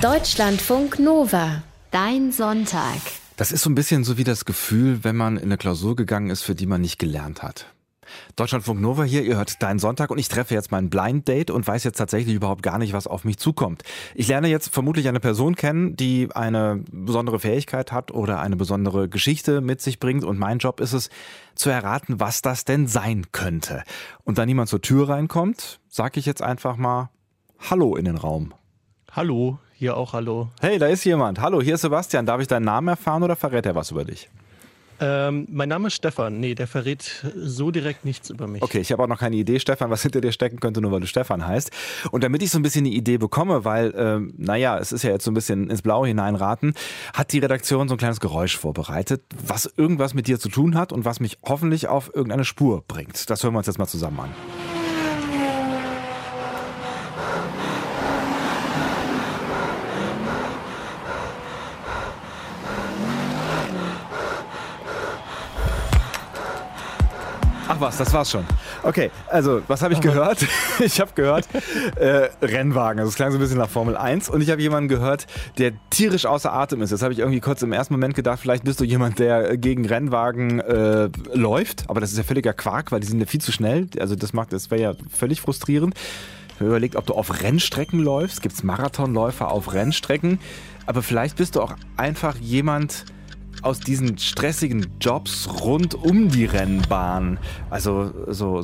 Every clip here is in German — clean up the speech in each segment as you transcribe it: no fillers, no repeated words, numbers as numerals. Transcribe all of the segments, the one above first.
Deutschlandfunk Nova. Dein Sonntag. Das ist so ein bisschen so wie das Gefühl, wenn man in eine Klausur gegangen ist, für die man nicht gelernt hat. Deutschlandfunk Nova hier, ihr hört Dein Sonntag und ich treffe jetzt mein Blind Date und weiß jetzt tatsächlich überhaupt gar nicht, was auf mich zukommt. Ich lerne jetzt vermutlich eine Person kennen, die eine besondere Fähigkeit hat oder eine besondere Geschichte mit sich bringt und mein Job ist es, zu erraten, was das denn sein könnte. Und da niemand zur Tür reinkommt, sage ich jetzt einfach mal Hallo in den Raum. Hallo, hier auch hallo. Hey, da ist jemand. Hallo, hier ist Sebastian. Darf ich deinen Namen erfahren oder verrät er was über dich? Mein Name ist Stefan. Nee, der verrät so direkt nichts über mich. Okay, ich habe auch noch keine Idee, Stefan, was hinter dir stecken könnte, nur weil du Stefan heißt. Und damit ich so ein bisschen die Idee bekomme, weil, es ist ja jetzt so ein bisschen ins Blaue hineinraten, hat die Redaktion so ein kleines Geräusch vorbereitet, was irgendwas mit dir zu tun hat und was mich hoffentlich auf irgendeine Spur bringt. Das hören wir uns jetzt mal zusammen an. Ach was, das war's schon. Okay, also, was habe ich gehört? Ich habe gehört, Rennwagen. Also es klang so ein bisschen nach Formel 1. Und ich habe jemanden gehört, der tierisch außer Atem ist. Jetzt habe ich irgendwie kurz im ersten Moment gedacht, vielleicht bist du jemand, der gegen Rennwagen läuft. Aber das ist ja völliger Quark, weil die sind ja viel zu schnell. Also das wäre ja völlig frustrierend. Ich habe überlegt, ob du auf Rennstrecken läufst. Gibt es Marathonläufer auf Rennstrecken? Aber vielleicht bist du auch einfach jemand aus diesen stressigen Jobs rund um die Rennbahn. Also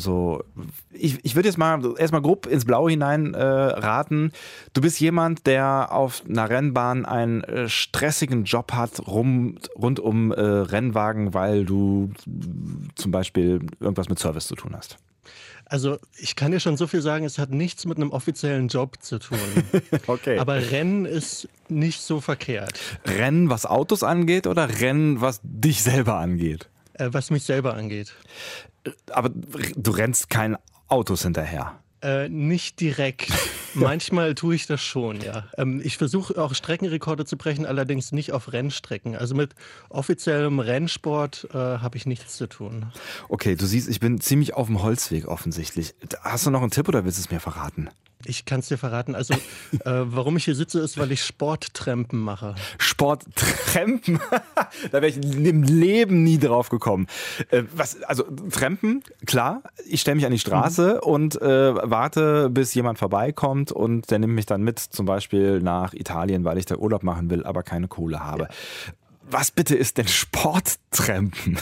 ich würde jetzt mal erstmal grob ins Blaue hinein raten. Du bist jemand, der auf einer Rennbahn einen stressigen Job hat rund um Rennwagen, weil du zum Beispiel irgendwas mit Service zu tun hast. Also ich kann dir schon so viel sagen, es hat nichts mit einem offiziellen Job zu tun. Okay. Aber Rennen ist nicht so verkehrt. Rennen, was Autos angeht oder Rennen, was dich selber angeht? Was mich selber angeht. Aber du rennst keinen Autos hinterher. Nicht direkt. Manchmal tue ich das schon, ja. Ich versuche auch Streckenrekorde zu brechen, allerdings nicht auf Rennstrecken. Also mit offiziellem Rennsport habe ich nichts zu tun. Okay, du siehst, ich bin ziemlich auf dem Holzweg offensichtlich. Hast du noch einen Tipp oder willst du es mir verraten? Ich kann es dir verraten. Also, warum ich hier sitze, ist, weil ich Sporttrampen mache. Sporttrampen? Da wäre ich im Leben nie drauf gekommen. Also Trampen, klar, ich stelle mich an die Straße und warte, bis jemand vorbeikommt und der nimmt mich dann mit, zum Beispiel nach Italien, weil ich da Urlaub machen will, aber keine Kohle habe. Ja. Was bitte ist denn Sporttrampen?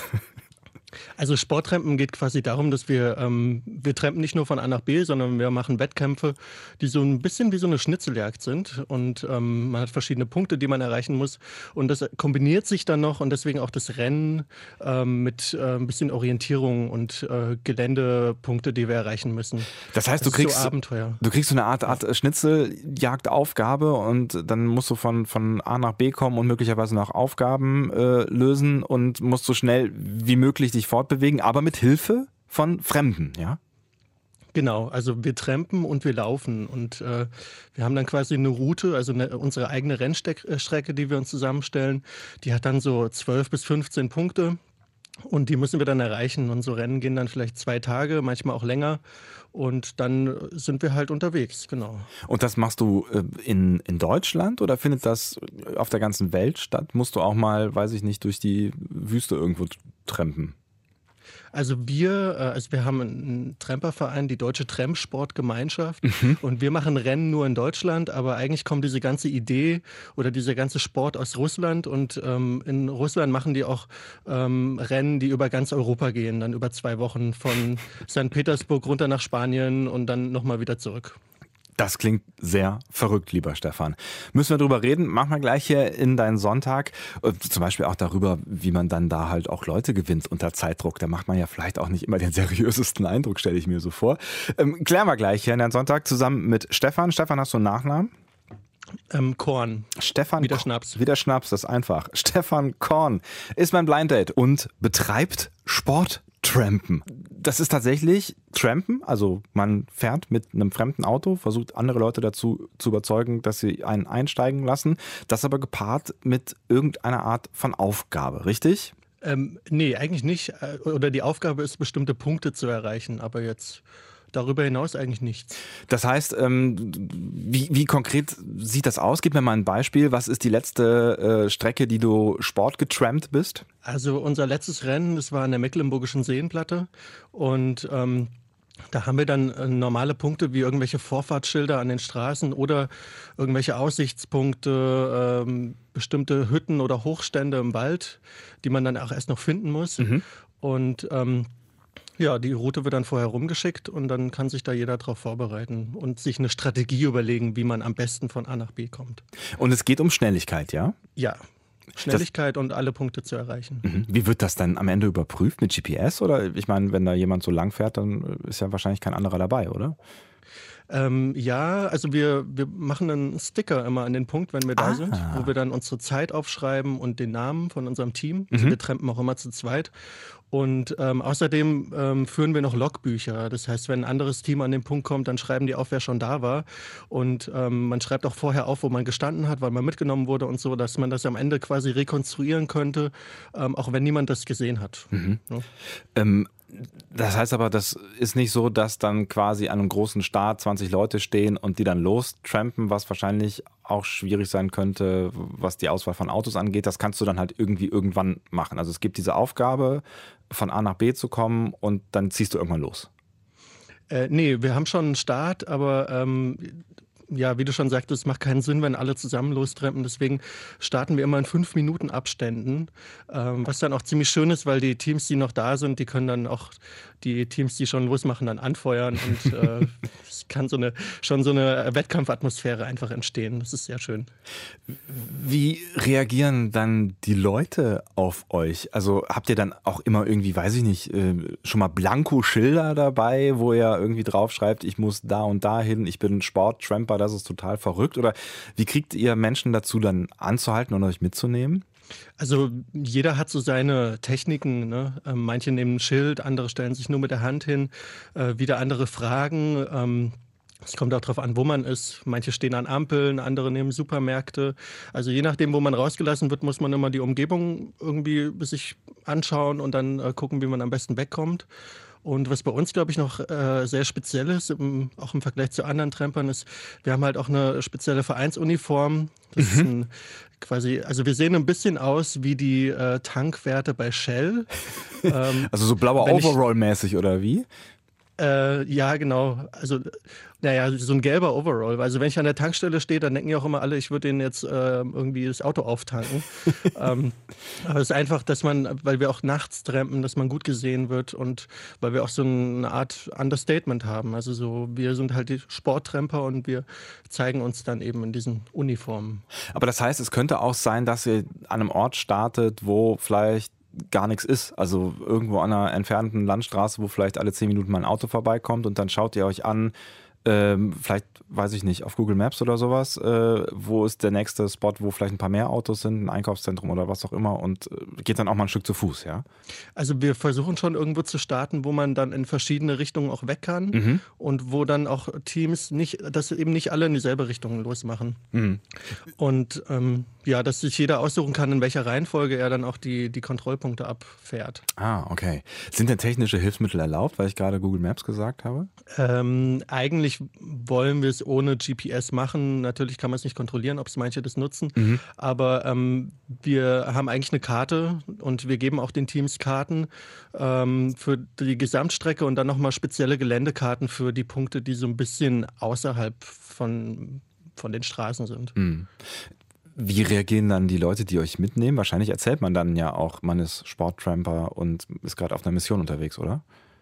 Also Sporttrampen geht quasi darum, dass wir trampen nicht nur von A nach B, sondern wir machen Wettkämpfe, die so ein bisschen wie so eine Schnitzeljagd sind und man hat verschiedene Punkte, die man erreichen muss und das kombiniert sich dann noch und deswegen auch das Rennen mit ein bisschen Orientierung und Geländepunkte, die wir erreichen müssen. Das heißt, du kriegst so eine Art Schnitzeljagdaufgabe und dann musst du von A nach B kommen und möglicherweise noch Aufgaben lösen und musst so schnell wie möglich dich fortbewegen, aber mit Hilfe von Fremden, ja? Genau, also wir trampen und wir laufen und wir haben dann quasi eine Route, also unsere eigene Rennstrecke, die wir uns zusammenstellen, die hat dann so 12 bis 15 Punkte und die müssen wir dann erreichen und so Rennen gehen dann vielleicht 2 Tage, manchmal auch länger und dann sind wir halt unterwegs, genau. Und das machst du in Deutschland oder findet das auf der ganzen Welt statt? Musst du auch mal, weiß ich nicht, durch die Wüste irgendwo trampen? Also wir haben einen Tramperverein, die Deutsche Trampsportgemeinschaft und wir machen Rennen nur in Deutschland, aber eigentlich kommt diese ganze Idee oder dieser ganze Sport aus Russland und in Russland machen die auch Rennen, die über ganz Europa gehen, dann über 2 Wochen von St. Petersburg runter nach Spanien und dann nochmal wieder zurück. Das klingt sehr verrückt, lieber Stefan. Müssen wir drüber reden? Mach mal gleich hier in deinen Sonntag. Zum Beispiel auch darüber, wie man dann da halt auch Leute gewinnt unter Zeitdruck. Da macht man ja vielleicht auch nicht immer den seriösesten Eindruck, stelle ich mir so vor. Klären wir gleich hier in deinen Sonntag zusammen mit Stefan. Stefan, hast du einen Nachnamen? Korn. Stefan Wie der Schnaps. Wie der Schnaps, das ist einfach. Stefan Korn ist mein Blind Date und betreibt Sporttrampen. Das ist tatsächlich Trampen, also man fährt mit einem fremden Auto, versucht andere Leute dazu zu überzeugen, dass sie einen einsteigen lassen, das aber gepaart mit irgendeiner Art von Aufgabe, richtig? Nee, eigentlich nicht. Oder die Aufgabe ist, bestimmte Punkte zu erreichen, aber jetzt darüber hinaus eigentlich nichts. Das heißt, wie konkret sieht das aus? Gib mir mal ein Beispiel. Was ist die letzte Strecke, die du sportgetrampt bist? Also unser letztes Rennen, das war an der Mecklenburgischen Seenplatte und da haben wir dann normale Punkte wie irgendwelche Vorfahrtsschilder an den Straßen oder irgendwelche Aussichtspunkte, bestimmte Hütten oder Hochstände im Wald, die man dann auch erst noch finden muss. Und ja, die Route wird dann vorher rumgeschickt und dann kann sich da jeder darauf vorbereiten und sich eine Strategie überlegen, wie man am besten von A nach B kommt. Und es geht um Schnelligkeit, ja? Ja. Schnelligkeit und alle Punkte zu erreichen. Wie wird das dann am Ende überprüft? Mit GPS? Oder ich meine, wenn da jemand so lang fährt, dann ist ja wahrscheinlich kein anderer dabei, oder? Ja, also wir machen einen Sticker immer an den Punkt, wenn wir da sind, wo wir dann unsere Zeit aufschreiben und den Namen von unserem Team. Also wir trampen auch immer zu zweit. Und außerdem führen wir noch Logbücher. Das heißt, wenn ein anderes Team an den Punkt kommt, dann schreiben die auf, wer schon da war. Und man schreibt auch vorher auf, wo man gestanden hat, weil man mitgenommen wurde und so, dass man das am Ende quasi rekonstruieren könnte, auch wenn niemand das gesehen hat. Ja. Das heißt aber, das ist nicht so, dass dann quasi an einem großen Start 20 Leute stehen und die dann lostrampen, was wahrscheinlich auch schwierig sein könnte, was die Auswahl von Autos angeht. Das kannst du dann halt irgendwie irgendwann machen. Also es gibt diese Aufgabe, von A nach B zu kommen und dann ziehst du irgendwann los. Nee, wir haben schon einen Start, aber ja, wie du schon sagtest, es macht keinen Sinn, wenn alle zusammen lostrampen. Deswegen starten wir immer in 5 Minuten Abständen, was dann auch ziemlich schön ist, weil die Teams, die noch da sind, die können dann auch die Teams, die schon losmachen, dann anfeuern und es kann schon so eine Wettkampfatmosphäre einfach entstehen. Das ist sehr schön. Wie reagieren dann die Leute auf euch? Also habt ihr dann auch immer irgendwie, weiß ich nicht, schon mal Blanko-Schilder dabei, wo ihr irgendwie draufschreibt, ich muss da und da hin, ich bin Sporttramper, das ist total verrückt? Oder wie kriegt ihr Menschen dazu, dann anzuhalten und euch mitzunehmen? Also jeder hat so seine Techniken, ne? Manche nehmen ein Schild, andere stellen sich nur mit der Hand hin, wieder andere fragen. Es kommt auch darauf an, wo man ist. Manche stehen an Ampeln, andere nehmen Supermärkte. Also je nachdem, wo man rausgelassen wird, muss man immer die Umgebung irgendwie sich anschauen und dann gucken, wie man am besten wegkommt. Und was bei uns, glaube ich, noch sehr speziell ist, auch im Vergleich zu anderen Trampern, ist, wir haben halt auch eine spezielle Vereinsuniform. Das ist quasi, also wir sehen ein bisschen aus wie die Tankwärter bei Shell. Also so blauer Overall-mäßig oder wie? Ja, genau. Also, naja, so ein gelber Overall. Also wenn ich an der Tankstelle stehe, dann denken ja auch immer alle, ich würde denen jetzt irgendwie das Auto auftanken. Aber es ist einfach, dass man, weil wir auch nachts trampen, dass man gut gesehen wird und weil wir auch so eine Art Understatement haben. Also so, wir sind halt die Sporttramper und wir zeigen uns dann eben in diesen Uniformen. Aber das heißt, es könnte auch sein, dass ihr an einem Ort startet, wo vielleicht gar nichts ist. Also irgendwo an einer entfernten Landstraße, wo vielleicht alle 10 Minuten mal ein Auto vorbeikommt und dann schaut ihr euch an, vielleicht, weiß ich nicht, auf Google Maps oder sowas, wo ist der nächste Spot, wo vielleicht ein paar mehr Autos sind, ein Einkaufszentrum oder was auch immer und geht dann auch mal ein Stück zu Fuß, ja? Also wir versuchen schon irgendwo zu starten, wo man dann in verschiedene Richtungen auch weg kann und wo dann auch Teams dass eben nicht alle in dieselbe Richtung losmachen. Und ja, dass sich jeder aussuchen kann, in welcher Reihenfolge er dann auch die Kontrollpunkte abfährt. Ah, okay. Sind denn technische Hilfsmittel erlaubt, weil ich gerade Google Maps gesagt habe? Eigentlich wollen wir es ohne GPS machen. Natürlich kann man es nicht kontrollieren, ob es manche das nutzen. Aber wir haben eigentlich eine Karte und wir geben auch den Teams Karten für die Gesamtstrecke und dann nochmal spezielle Geländekarten für die Punkte, die so ein bisschen außerhalb von den Straßen sind. Wie reagieren dann die Leute, die euch mitnehmen? Wahrscheinlich erzählt man dann ja auch, man ist Sporttramper und ist gerade auf einer Mission unterwegs, oder?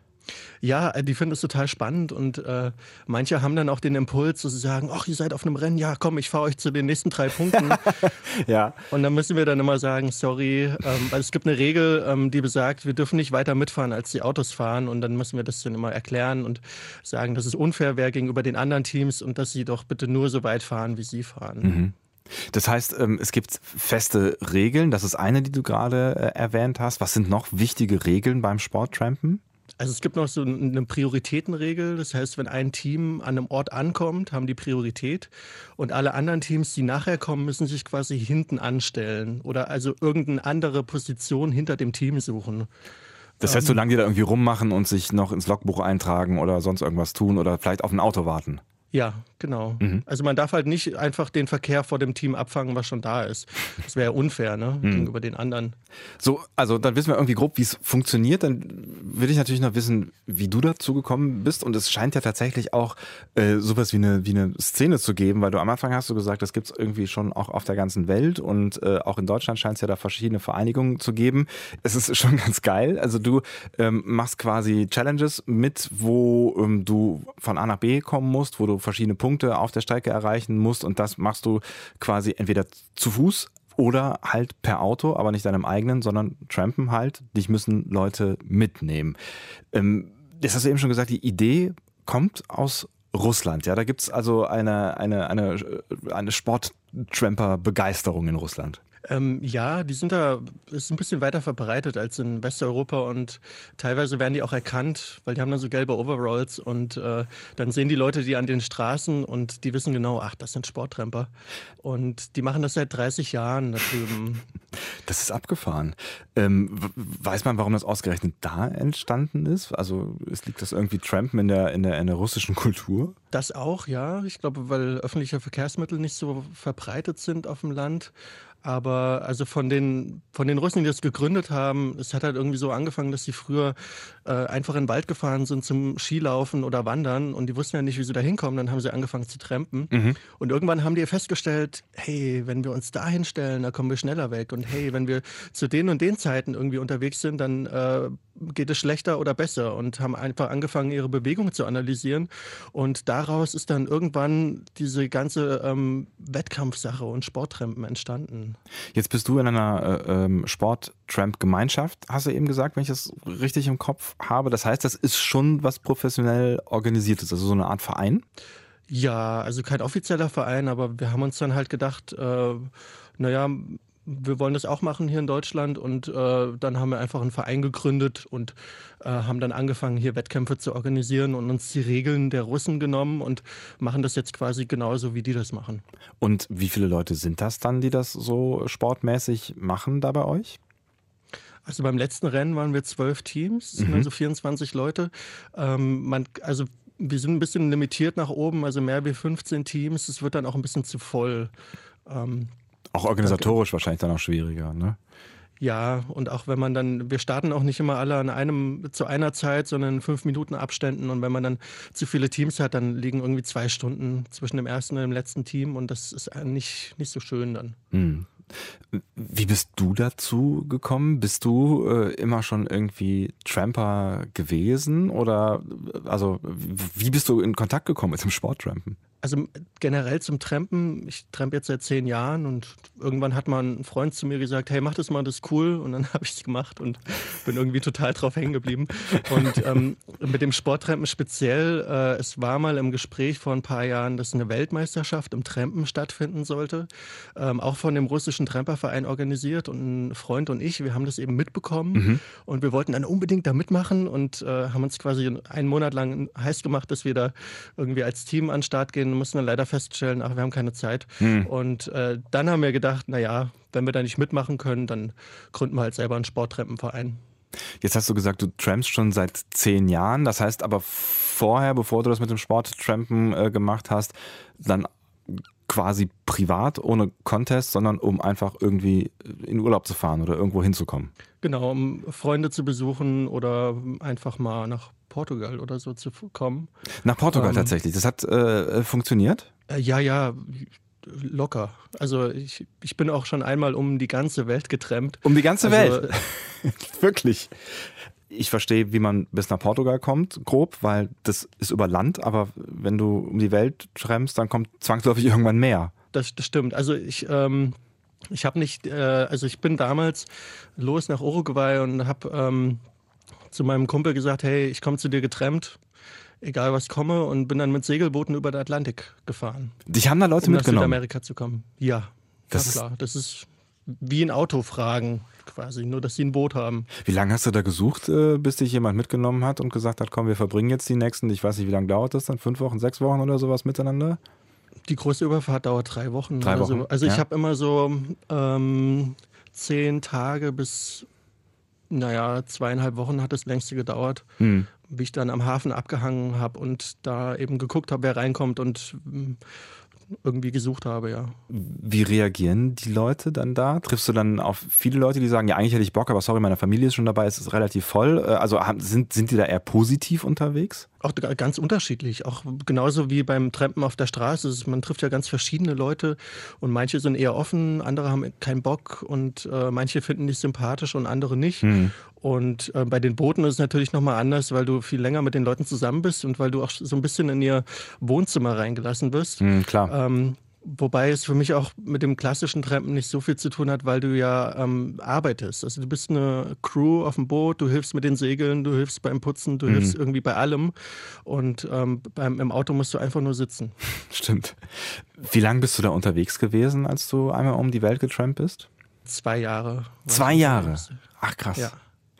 Ja, die finden es total spannend und manche haben dann auch den Impuls, dass sie sagen, ach, ihr seid auf einem Rennen, ja komm, ich fahre euch zu den nächsten 3 Punkten. Ja. Und dann müssen wir dann immer sagen, sorry, weil es gibt eine Regel, die besagt, wir dürfen nicht weiter mitfahren, als die Autos fahren und dann müssen wir das dann immer erklären und sagen, dass es unfair wäre gegenüber den anderen Teams und dass sie doch bitte nur so weit fahren, wie sie fahren. Das heißt, es gibt feste Regeln, das ist eine, die du gerade erwähnt hast. Was sind noch wichtige Regeln beim Sporttrampen? Also es gibt noch so eine Prioritätenregel, das heißt, wenn ein Team an einem Ort ankommt, haben die Priorität und alle anderen Teams, die nachher kommen, müssen sich quasi hinten anstellen oder also irgendeine andere Position hinter dem Team suchen. Das heißt, solange die da irgendwie rummachen und sich noch ins Logbuch eintragen oder sonst irgendwas tun oder vielleicht auf ein Auto warten. Ja, genau. Also man darf halt nicht einfach den Verkehr vor dem Team abfangen, was schon da ist. Das wäre ja unfair, ne? Gegenüber den anderen. So, also dann wissen wir irgendwie grob, wie es funktioniert. Dann würde ich natürlich noch wissen, wie du dazu gekommen bist. Und es scheint ja tatsächlich auch sowas wie eine Szene zu geben, weil du am Anfang hast du gesagt, das gibt es irgendwie schon auch auf der ganzen Welt und auch in Deutschland scheint es ja da verschiedene Vereinigungen zu geben. Es ist schon ganz geil. Also du machst quasi Challenges mit, wo du von A nach B kommen musst, wo du verschiedene Punkte auf der Strecke erreichen musst und das machst du quasi entweder zu Fuß oder halt per Auto, aber nicht deinem eigenen, sondern trampen halt. Dich müssen Leute mitnehmen. Das hast du eben schon gesagt, die Idee kommt aus Russland. Ja, da gibt es also eine Sporttramper-Begeisterung in Russland. Ja, die sind da, ist ein bisschen weiter verbreitet als in Westeuropa und teilweise werden die auch erkannt, weil die haben dann so gelbe Overalls und dann sehen die Leute die an den Straßen und die wissen genau, ach, das sind Sporttramper. Und die machen das seit 30 Jahren da drüben. Das ist abgefahren. Weiß man, warum das ausgerechnet da entstanden ist? Also liegt das irgendwie Trampen in der russischen Kultur? Das auch, ja. Ich glaube, weil öffentliche Verkehrsmittel nicht so verbreitet sind auf dem Land. Aber also von den Russen, die das gegründet haben, es hat halt irgendwie so angefangen, dass sie früher einfach in den Wald gefahren sind zum Skilaufen oder Wandern und die wussten ja nicht, wie sie da hinkommen. Dann haben sie angefangen zu trampen. Und irgendwann haben die festgestellt, hey, wenn wir uns da hinstellen, da kommen wir schneller weg. Und hey, wenn wir zu den und den Zeiten irgendwie unterwegs sind, dann geht es schlechter oder besser und haben einfach angefangen, ihre Bewegung zu analysieren. Und daraus ist dann irgendwann diese ganze Wettkampfsache und Sporttrampen entstanden. Jetzt bist du in einer Sport-Tramp-Gemeinschaft, hast du eben gesagt, wenn ich das richtig im Kopf habe. Das heißt, das ist schon was professionell Organisiertes, also so eine Art Verein? Ja, also kein offizieller Verein, aber wir haben uns dann halt gedacht, naja, wir wollen das auch machen hier in Deutschland und dann haben wir einfach einen Verein gegründet und haben dann angefangen, hier Wettkämpfe zu organisieren und uns die Regeln der Russen genommen und machen das jetzt quasi genauso, wie die das machen. Und wie viele Leute sind das dann, die das so sportmäßig machen da bei euch? Also beim letzten Rennen waren wir 12 Teams, das sind also 24 Leute. Also wir sind ein bisschen limitiert nach oben, also mehr wie 15 Teams. Es wird dann auch ein bisschen zu voll. Auch organisatorisch wahrscheinlich dann auch schwieriger, ne? Ja, und auch wenn man dann, wir starten auch nicht immer alle zu einer Zeit, sondern in 5 Minuten Abständen. Und wenn man dann zu viele Teams hat, dann liegen irgendwie 2 Stunden zwischen dem ersten und dem letzten Team. Und das ist nicht so schön dann. Wie bist du dazu gekommen? Bist du immer schon irgendwie Tramper gewesen? Oder also wie bist du in Kontakt gekommen mit dem Sporttrampen? Also generell zum Trampen, ich trampe jetzt seit 10 Jahren und irgendwann hat mal ein Freund zu mir gesagt, hey, mach das mal, das ist cool. Und dann habe ich es gemacht und bin irgendwie total drauf hängen geblieben. Und mit dem Sporttrampen speziell, es war mal im Gespräch vor ein paar Jahren, dass eine Weltmeisterschaft im Trampen stattfinden sollte. Auch von dem russischen Tramperverein organisiert und ein Freund und ich, wir haben das eben mitbekommen und wir wollten dann unbedingt da mitmachen und haben uns quasi einen Monat lang heiß gemacht, dass wir da irgendwie als Team an den Start gehen. Mussten dann leider feststellen, ach, wir haben keine Zeit. Und dann haben wir gedacht, naja, wenn wir da nicht mitmachen können, dann gründen wir halt selber einen Sporttrampenverein. Jetzt hast du gesagt, du trampst schon seit 10 Jahren. Das heißt aber vorher, bevor du das mit dem Sporttrampen gemacht hast, dann quasi privat, ohne Contest, sondern um einfach irgendwie in Urlaub zu fahren oder irgendwo hinzukommen. Genau, um Freunde zu besuchen oder einfach mal nach Portugal oder so zu kommen. Nach Portugal tatsächlich. Das hat funktioniert? Ja, locker. Also ich bin auch schon einmal um die ganze Welt getrampt. Um die ganze Welt? Wirklich? Ich verstehe, wie man bis nach Portugal kommt, grob, weil das ist über Land, aber wenn du um die Welt trampst, dann kommt zwangsläufig irgendwann mehr. Das stimmt. Also ich habe nicht, also ich bin damals los nach Uruguay und habe zu meinem Kumpel gesagt, hey, ich komme zu dir getrampt, egal was komme, und bin dann mit Segelbooten über den Atlantik gefahren. Dich haben da Leute mitgenommen? Nach Südamerika zu kommen. Ja, klar. Das ist wie ein Auto fragen quasi, nur dass sie ein Boot haben. Wie lange hast du da gesucht, bis dich jemand mitgenommen hat und gesagt hat, komm, wir verbringen jetzt die nächsten, ich weiß nicht, wie lange dauert das dann, 5 Wochen, 6 Wochen oder sowas miteinander? Die größte Überfahrt dauert 3 Wochen. 3 Wochen? Also ich habe immer so 10 Tage bis naja, 2,5 Wochen hat das längste gedauert, wie ich dann am Hafen abgehangen habe und da eben geguckt habe, wer reinkommt und irgendwie gesucht habe, ja. Wie reagieren die Leute dann da? Triffst du dann auf viele Leute, die sagen, ja, eigentlich hätte ich Bock, aber sorry, meine Familie ist schon dabei, es ist relativ voll. Also sind die da eher positiv unterwegs? Auch ganz unterschiedlich, auch genauso wie beim Trampen auf der Straße. Man trifft ja ganz verschiedene Leute und manche sind eher offen, andere haben keinen Bock und manche finden dich sympathisch und andere nicht. Und bei den Booten ist es natürlich nochmal anders, weil du viel länger mit den Leuten zusammen bist und weil du auch so ein bisschen in ihr Wohnzimmer reingelassen wirst. Klar. Wobei es für mich auch mit dem klassischen Trampen nicht so viel zu tun hat, weil du ja arbeitest. Also du bist eine Crew auf dem Boot, du hilfst mit den Segeln, du hilfst beim Putzen, du hilfst irgendwie bei allem. Und im Auto musst du einfach nur sitzen. Stimmt. Wie lange bist du da unterwegs gewesen, als du einmal um die Welt getrampt bist? 2 Jahre. 2 Jahre? Ach krass. Ja.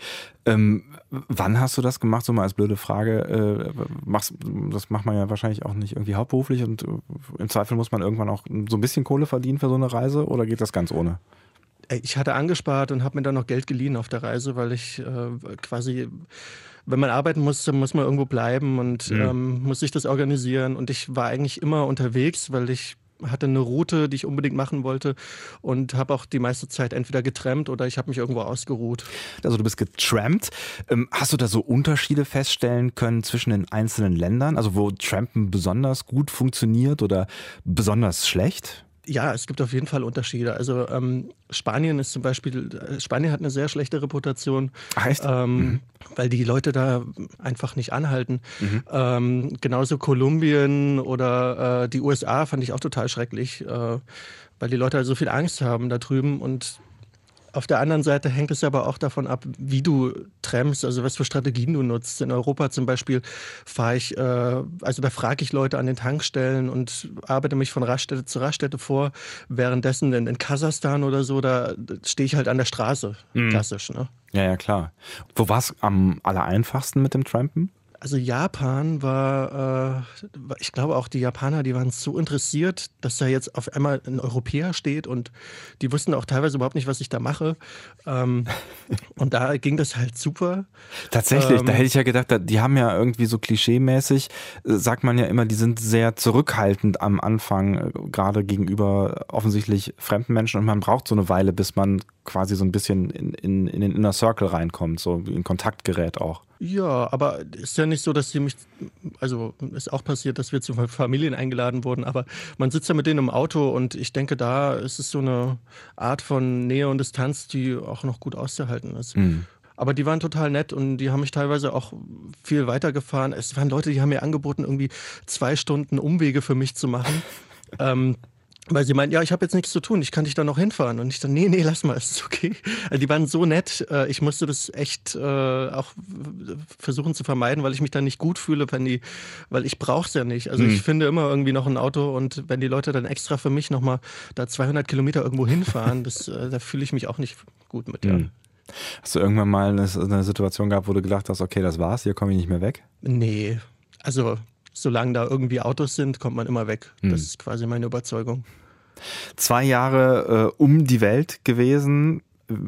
Wann hast du das gemacht? So mal als blöde Frage. Das macht man ja wahrscheinlich auch nicht irgendwie hauptberuflich und im Zweifel muss man irgendwann auch so ein bisschen Kohle verdienen für so eine Reise oder geht das ganz ohne? Ich hatte angespart und habe mir dann noch Geld geliehen auf der Reise, weil ich quasi, wenn man arbeiten muss, dann muss man irgendwo bleiben und muss sich das organisieren. Und ich war eigentlich immer unterwegs, weil ich hatte eine Route, die ich unbedingt machen wollte und habe auch die meiste Zeit entweder getrampt oder ich habe mich irgendwo ausgeruht. Also du bist getrampt. Hast du da so Unterschiede feststellen können zwischen den einzelnen Ländern? Also wo Trampen besonders gut funktioniert oder besonders schlecht? Ja, es gibt auf jeden Fall Unterschiede. Also Spanien ist zum Beispiel, Spanien hat eine sehr schlechte Reputation, Heißt? weil die Leute da einfach nicht anhalten. Genauso Kolumbien oder die USA fand ich auch total schrecklich, weil die Leute halt so viel Angst haben da drüben. Und auf der anderen Seite hängt es aber auch davon ab, wie du trampst, also was für Strategien du nutzt. In Europa zum Beispiel fahre ich, also da frage ich Leute an den Tankstellen und arbeite mich von Raststätte zu Raststätte vor. Währenddessen in Kasachstan oder so, da stehe ich halt an der Straße, klassisch. Ne? Ja, klar. Wo war es am allereinfachsten mit dem Trampen? Also Japan war, ich glaube auch die Japaner, die waren so interessiert, dass da jetzt auf einmal ein Europäer steht und die wussten auch teilweise überhaupt nicht, was ich da mache. Und da ging das halt super. Tatsächlich, da hätte ich ja gedacht, die haben ja irgendwie so klischeemäßig, sagt man ja immer, die sind sehr zurückhaltend am Anfang, gerade gegenüber offensichtlich fremden Menschen und man braucht so eine Weile, bis man quasi so ein bisschen in den Inner Circle reinkommt, so in Kontakt gerät auch. Ja, aber ist ja nicht so, dass sie mich, also ist auch passiert, dass wir zu Familien eingeladen wurden, aber man sitzt ja mit denen im Auto und ich denke, da ist es so eine Art von Nähe und Distanz, die auch noch gut auszuhalten ist. Aber die waren total nett und die haben mich teilweise auch viel weitergefahren. Es waren Leute, die haben mir angeboten, irgendwie 2 Stunden Umwege für mich zu machen. Weil sie meinten, ja, ich habe jetzt nichts zu tun, ich kann dich da noch hinfahren. Und ich dann, nee, lass mal, es ist okay. Also die waren so nett, ich musste das echt auch versuchen zu vermeiden, weil ich mich dann nicht gut fühle, weil ich brauche es ja nicht. Also ich finde immer irgendwie noch ein Auto und wenn die Leute dann extra für mich nochmal da 200 Kilometer irgendwo hinfahren, da fühle ich mich auch nicht gut mit. Ja. Hast du irgendwann mal eine Situation gehabt, wo du gedacht hast, okay, das war's, hier komme ich nicht mehr weg? Nee, also solange da irgendwie Autos sind, kommt man immer weg. Das ist quasi meine Überzeugung. 2 Jahre um die Welt gewesen.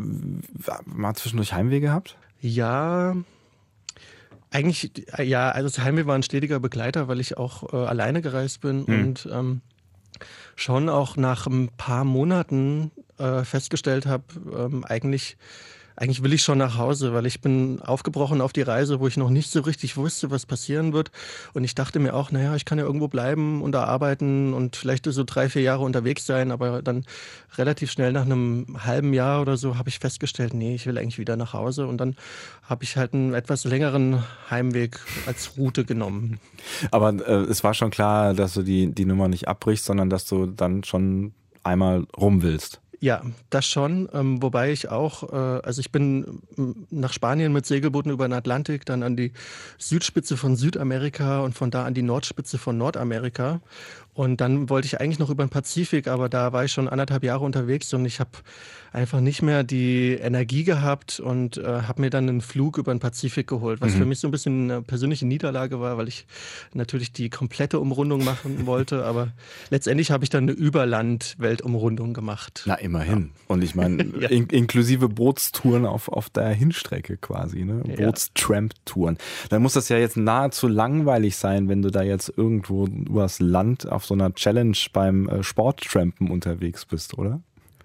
Mal zwischendurch Heimweh gehabt? Ja, eigentlich, ja, also das Heimweh war ein stetiger Begleiter, weil ich auch alleine gereist bin und schon auch nach ein paar Monaten festgestellt habe, eigentlich will ich schon nach Hause, weil ich bin aufgebrochen auf die Reise, wo ich noch nicht so richtig wusste, was passieren wird. Und ich dachte mir auch, naja, ich kann ja irgendwo bleiben und da arbeiten und vielleicht so 3, 4 Jahre unterwegs sein. Aber dann relativ schnell nach einem halben Jahr oder so habe ich festgestellt, nee, ich will eigentlich wieder nach Hause. Und dann habe ich halt einen etwas längeren Heimweg als Route genommen. Aber es war schon klar, dass du die Nummer nicht abbrichst, sondern dass du dann schon einmal rum willst. Ja, das schon, wobei ich auch, also ich bin nach Spanien mit Segelbooten über den Atlantik, dann an die Südspitze von Südamerika und von da an die Nordspitze von Nordamerika. Und dann wollte ich eigentlich noch über den Pazifik, aber da war ich schon 1,5 Jahre unterwegs und ich habe einfach nicht mehr die Energie gehabt und habe mir dann einen Flug über den Pazifik geholt, was für mich so ein bisschen eine persönliche Niederlage war, weil ich natürlich die komplette Umrundung machen wollte, aber letztendlich habe ich dann eine Überland-Weltumrundung gemacht. Na immerhin. Und ich meine, Ja. inklusive Bootstouren auf der Hinstrecke quasi, ne? Ja. Bootstramp-Touren. Dann muss das ja jetzt nahezu langweilig sein, wenn du da jetzt irgendwo übers Land auf so einer Challenge beim Sporttrampen unterwegs bist, oder?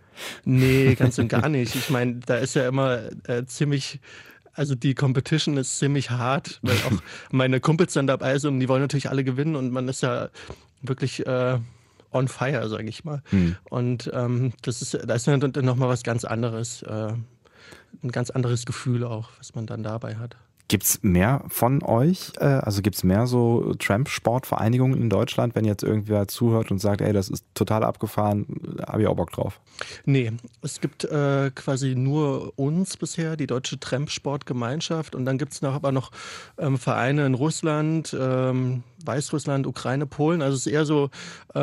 Nee, ganz und gar nicht. Ich meine, da ist ja immer ziemlich, also die Competition ist ziemlich hart, weil auch meine Kumpels dann dabei sind und die wollen natürlich alle gewinnen und man ist ja wirklich on fire, sage ich mal. Und da ist dann nochmal was ganz anderes, ein ganz anderes Gefühl auch, was man dann dabei hat. Gibt's mehr von euch? Also gibt's mehr so Tramp-Sportvereinigungen in Deutschland, wenn jetzt irgendwer zuhört und sagt, ey, das ist total abgefahren, habe ich auch Bock drauf? Nee, es gibt quasi nur uns bisher, die Deutsche Tramp-Sportgemeinschaft. Und dann gibt es aber noch Vereine in Russland, Weißrussland, Ukraine, Polen. Also es ist eher so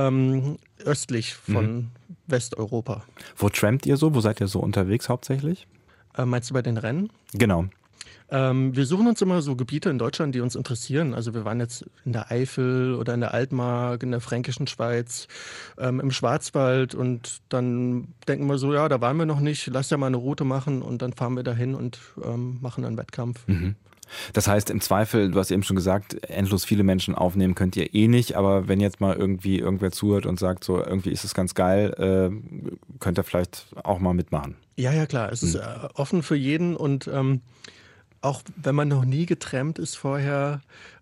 östlich von Westeuropa. Wo trampt ihr so? Wo seid ihr so unterwegs hauptsächlich? Meinst du bei den Rennen? Genau. Wir suchen uns immer so Gebiete in Deutschland, die uns interessieren. Also wir waren jetzt in der Eifel oder in der Altmark, in der Fränkischen Schweiz, im Schwarzwald und dann denken wir so, ja, da waren wir noch nicht, lass ja mal eine Route machen und dann fahren wir dahin und machen einen Wettkampf. Das heißt im Zweifel, du hast eben schon gesagt, endlos viele Menschen aufnehmen könnt ihr eh nicht, aber wenn jetzt mal irgendwie irgendwer zuhört und sagt, so irgendwie ist es ganz geil, könnt ihr vielleicht auch mal mitmachen. Ja, klar, es ist offen für jeden und auch wenn man noch nie getrampt ist vorher,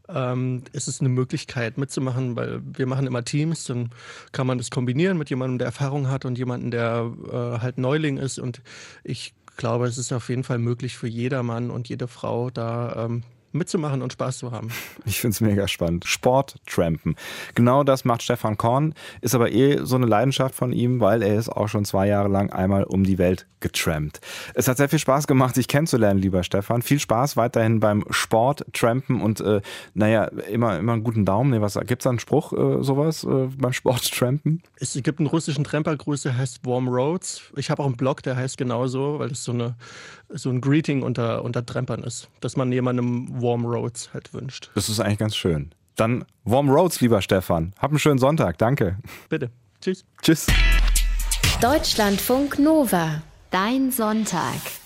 ist es eine Möglichkeit mitzumachen, weil wir machen immer Teams, dann kann man das kombinieren mit jemandem, der Erfahrung hat und jemandem, der halt Neuling ist und ich glaube, es ist auf jeden Fall möglich für jedermann und jede Frau da mitzumachen und Spaß zu haben. Ich finde es mega spannend. Sporttrampen. Genau das macht Stefan Korn, ist aber so eine Leidenschaft von ihm, weil er ist auch schon 2 Jahre lang einmal um die Welt getrampt. Es hat sehr viel Spaß gemacht, dich kennenzulernen, lieber Stefan. Viel Spaß weiterhin beim Sporttrampen und immer einen guten Daumen. Nee, gibt's da einen Spruch, sowas beim Sporttrampen? Es gibt einen russischen Trampergruß, der heißt Warm Roads. Ich habe auch einen Blog, der heißt genauso, weil das so ein Greeting unter Trampern ist, dass man jemandem Warm Roads halt wünscht. Das ist eigentlich ganz schön. Dann Warm Roads, lieber Stefan. Hab einen schönen Sonntag. Danke. Bitte. Tschüss. Tschüss. Deutschlandfunk Nova. Dein Sonntag.